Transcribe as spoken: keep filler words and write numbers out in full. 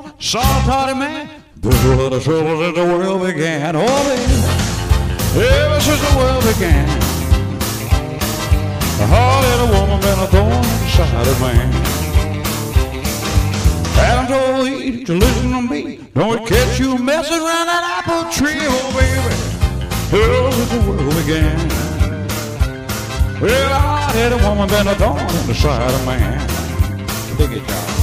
woman, soft-hearted man. This is where the trouble since the world began. Oh, baby, ever since the world began. A hard-headed woman been a thorn in the side of man. Adam told Eve to listen to me. Don't catch you messing around that apple tree, oh baby. Ever since the world began. Well, a hard-headed woman been a thorn in the side of man. Dig it, y'all.